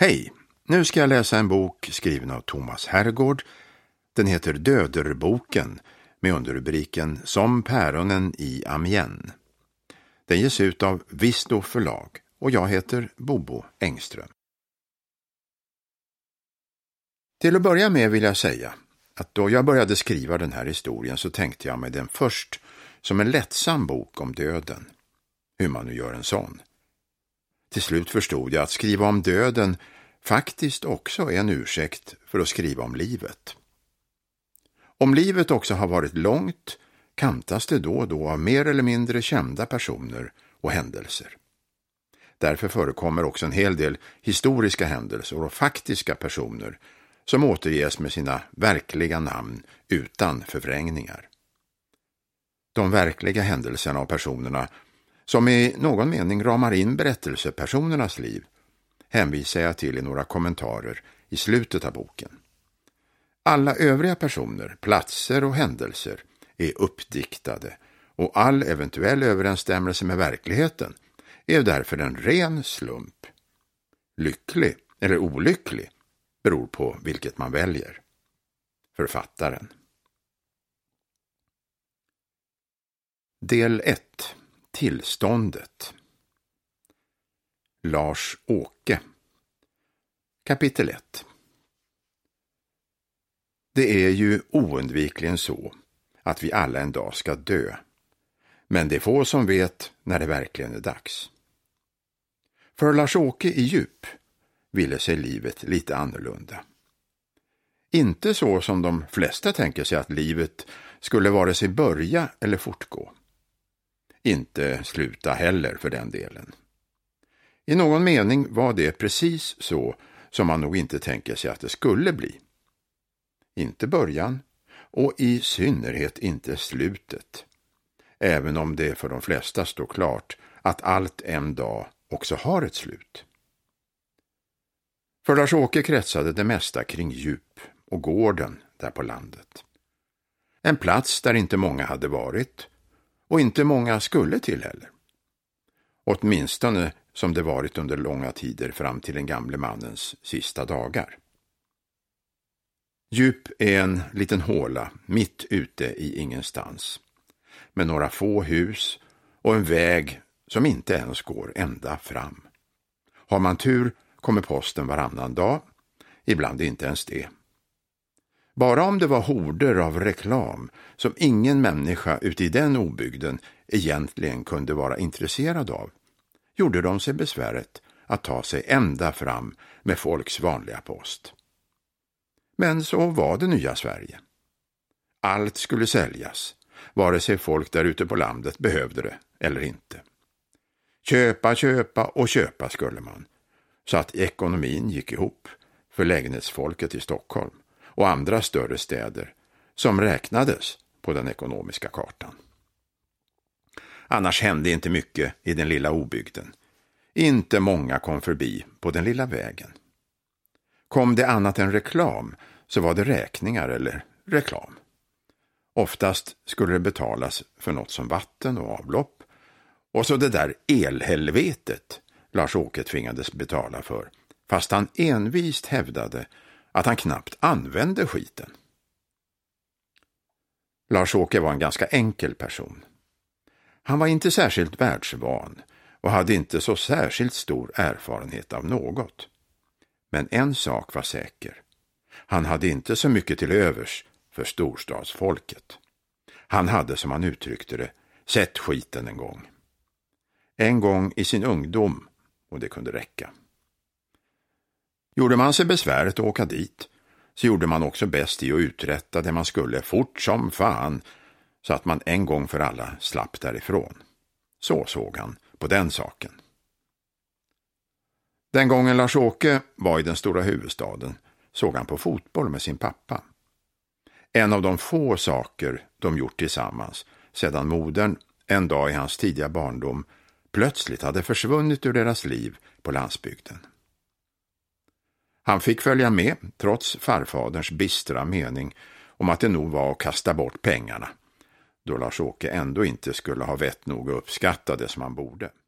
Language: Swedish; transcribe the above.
Hej, nu ska jag läsa en bok skriven av Thomas Hergård. Den heter Döderboken med underrubriken Som päronen i Amiens. Den ges ut av Visto förlag och jag heter Bobo Engström. Till att börja med vill jag säga att då jag började skriva den här historien så tänkte jag mig den först som en lättsam bok om döden. Hur man nu gör en sån. Till slut förstod jag att skriva om döden faktiskt också är en ursäkt för att skriva om livet. Om livet också har varit långt kantas det då och då av mer eller mindre kända personer och händelser. Därför förekommer också en hel del historiska händelser och faktiska personer som återges med sina verkliga namn utan förvrängningar. De verkliga händelserna och personerna som i någon mening ramar in berättelsepersonernas liv hänvisar jag till i några kommentarer i slutet av boken. Alla övriga personer, platser och händelser är uppdiktade och all eventuell överensstämmelse med verkligheten är därför en ren slump. Lycklig eller olycklig beror på vilket man väljer. Författaren. Del 1. Tillståndet. Lars-Åke. Kapitel 1. Det är ju oundvikligen så att vi alla en dag ska dö. Men det är få som vet när det verkligen är dags. För Lars-Åke i Djup ville sig livet lite annorlunda. Inte så som de flesta tänker sig att livet skulle vare sig börja eller fortgå. Inte sluta heller för den delen. I någon mening var det precis så som man nog inte tänker sig att det skulle bli. Inte början och i synnerhet inte slutet. Även om det för de flesta står klart att allt en dag också har ett slut. För Lars-Åke kretsade det mesta kring Djup och gården där på landet. En plats där inte många hade varit och inte många skulle till heller. Åtminstone som det varit under långa tider fram till den gamle mannens sista dagar. Djup är en liten håla mitt ute i ingenstans, med några få hus och en väg som inte ens går ända fram. Har man tur kommer posten varannan dag, ibland inte ens det. Bara om det var horder av reklam som ingen människa ute i den obygden egentligen kunde vara intresserad av, gjorde de sig besväret att ta sig ända fram med folks vanliga post. Men så var det nya Sverige. Allt skulle säljas, vare sig folk där ute på landet behövde det eller inte. Köpa och köpa skulle man, så att ekonomin gick ihop för lägenhetsfolket i Stockholm och andra större städer som räknades på den ekonomiska kartan. Annars hände inte mycket i den lilla obygden. Inte många kom förbi på den lilla vägen. Kom det annat än reklam så var det räkningar eller reklam. Oftast skulle det betalas för något som vatten och avlopp och så det där elhelvetet Lars-Åke tvingades betala för, fast han envist hävdade att han knappt använde skiten. Lars-Åke var en ganska enkel person. Han var inte särskilt världsvan och hade inte så särskilt stor erfarenhet av något. Men en sak var säker. Han hade inte så mycket till övers för storstadsfolket. Han hade, som han uttryckte det, sett skiten en gång. En gång i sin ungdom, och det kunde räcka. Gjorde man sig besväret att åka dit, så gjorde man också bäst i att uträtta det man skulle fort som fan, så att man en gång för alla slapp därifrån. Så såg han på den saken. Den gången Lars-Åke var i den stora huvudstaden såg han på fotboll med sin pappa. En av de få saker de gjort tillsammans sedan modern en dag i hans tidiga barndom plötsligt hade försvunnit ur deras liv på landsbygden. Han fick följa med trots farfaderns bistra mening om att det nog var att kasta bort pengarna, då Lars-Åke ändå inte skulle ha vett nog att uppskatta det som han borde.